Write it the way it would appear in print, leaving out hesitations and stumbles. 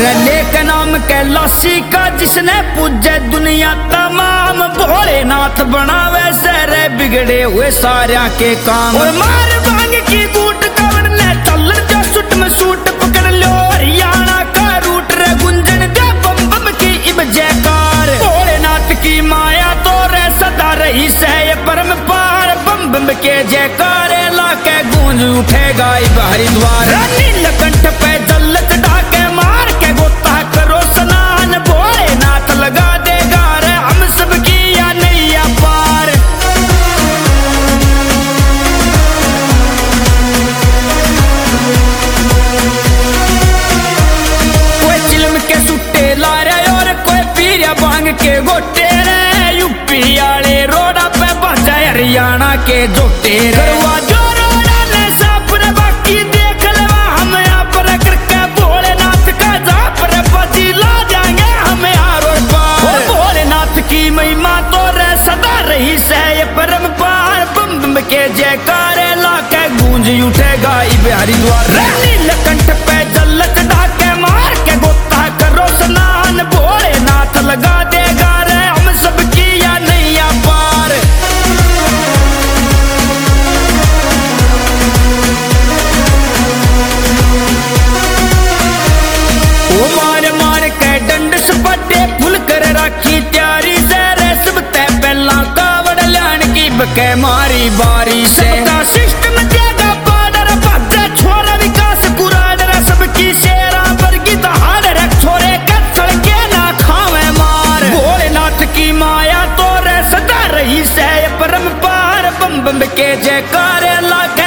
लेक नाम कैलाशी का जिसने पूजे दुनिया तमाम, भोलेनाथ बनावे सारे बिगड़े हुए सारे के काम। और मार भांग की बूट कवर ने चलन जो सुट में सूट पकड़ लो, हरियाणा का रूट रे गुंजन दे बम बम की इब जयकार। भोलेनाथ की माया तो रे सदा रही से परम पार, बम बम के जयकारे लाके गूंज उठेगा इब हरिद्वार। नीलकंठ पे जल चढ़ा के मार के गोता करो स्नान, भोलेनाथ लगा देगा रे हम सब की या नैया पार। कोई चिलम के सुट्टे ला रहे और कोई पीरिया भांग के गोटे रे, यूपी वाले रोड़ा पे बाजा हरियाणा के जोटे रे। जो रोड़ा ने साफ रे बाकी देख लेवा हम यहाँ पर करके भोलेनाथ का जहाँ पर बाजी ला जाएंगे हम यहाँ और पार। भोलेनाथ की महिमा तो रे सदा रही से ये परम पार, बम बम के जयकारे ला के गूंज उठेगा इब हरिद्वार। नीलकंठ पे जल चढ़ा के मार के गोता करो स्नान, भोलेनाथ लगा देगा रे हम सब की या नैया पार। ओ मार मार के डंड सपाटे फुल कर राखी त्यारी से रे, सब ते पहला कावड़ लान की बके मारी बारी से। सिस्टम देगा पाडर बाजे छोरा विकास कुराडर, सबकी शेरा वर्गी दहाड़ रख छोरे कत्सड़ के ना खावे मार। भोलेनाथ की माया तो रे सदा रही से परम पार, बम बम के जयकारे लाके